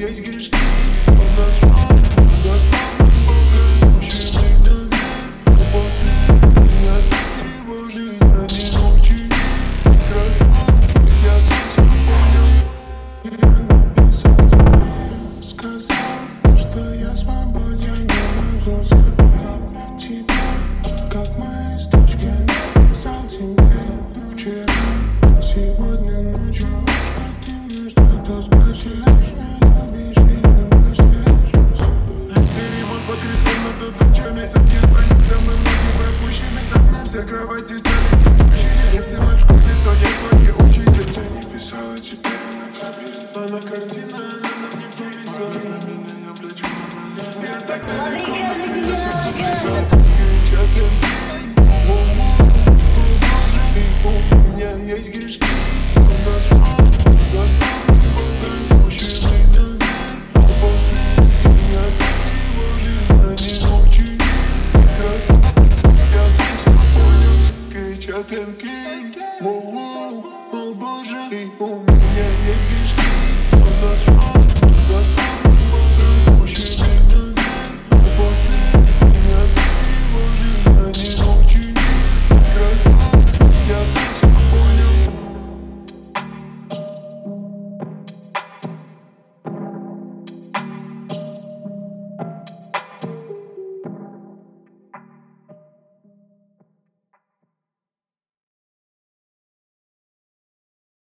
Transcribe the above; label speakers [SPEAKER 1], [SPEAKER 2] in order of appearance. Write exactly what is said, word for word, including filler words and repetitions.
[SPEAKER 1] есть грешки. Подошел, достану предыдущий миг. После меня ты тревожишь, одиночий. Красный, я совсем понял. Я написал тебе, сказал, что я свободен, я могу забыть тебя, как мои строчки написал тебе вчера. Сегодня ночью, что ты мне что-то спросишь, не любишь или простишь. Ремонт под через комнату тучами, сумки с брониками, ноги пропущены. Все кровати стали тупичили. Если мы в школе, то я свой учитель. Я не писала тебе на капеле, а на картина она мне повезла. На меня я плачу, на меня. Я так далеко, но сердце